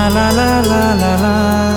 ला ला ला ला ला।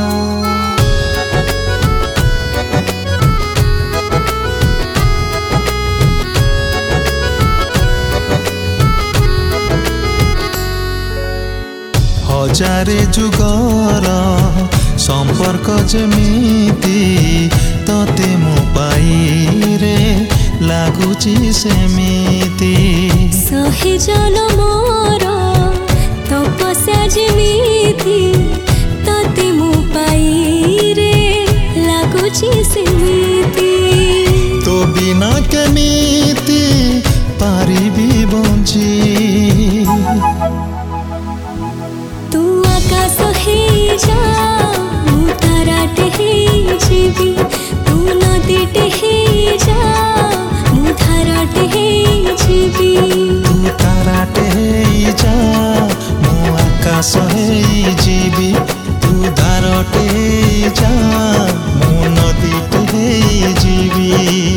हजारे जुगर संपर्क जेमिति तते मो पाई रे लागुची सेमिति। सहे जनमर तपस्या जेमिति तते मो पाई रे लागुची सेमिति। तो बिना केमिति पारिबी बंची। तू आकाश हे जा मु ताराटे हे जीवी। तू नदीटे हे जा मु धाराटे हे जीवी। तू ताराटे हे जा मु आकाश हे जीवी। तू धाराटे हे जा मु नदीटे हे जीवी।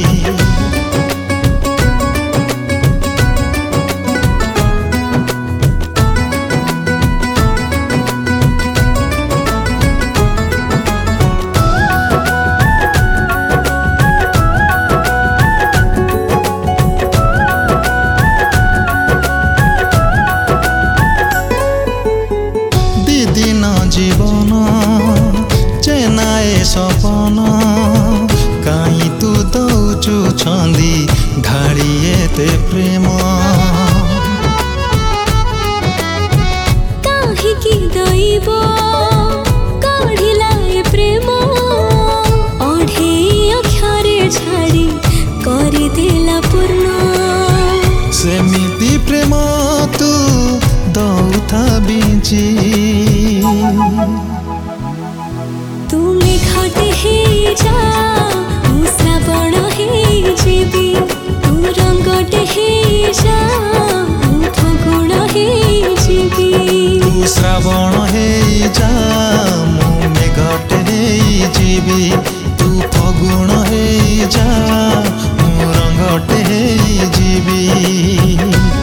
जीवन चेनाए सपन काई तू दौचु छंदी ढाड़िए ते प्रेम। काहे की दैव काढ़िला ए प्रेम। अढ़े अक्षरे छाड़ी करी देला पूर्ण। सेमिति प्रेम तू दौथा बिंची। तू मेघटे हे जा मु श्रावण हे जीवी। तू रंगटे हे जा मु फगुण हे जीवी। तू श्रावण हे जा मु मेघटे हे जीवी। तू फगुण हे जा मु रंगटे हे जीवी।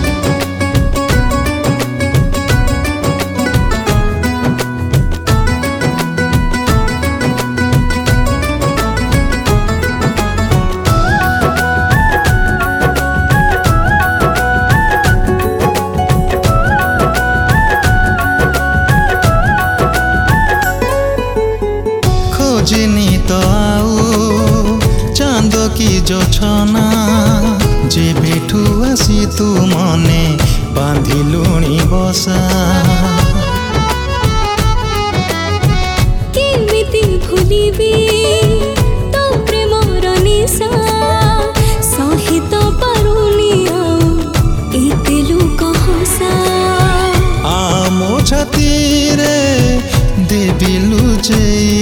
खोजिनी तो आउ चांद की जो छना जे बेठू आसी तू मने बांधिलुणी बसा। केमिति भूलिबी तो प्रेमर निशा। सहित पारुनी एते लोक हसा। आमो छाती रे देवी लुचेई।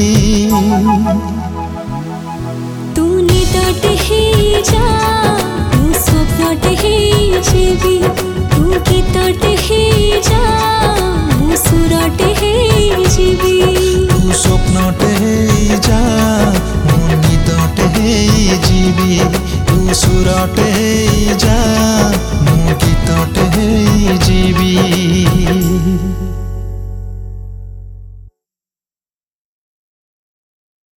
तू निदटे हे जा मु स्वप्नटे हे जीवी। तू गीतटे हे जा मु सुरटे हे जीवी। तू स्वप्नटे हे जा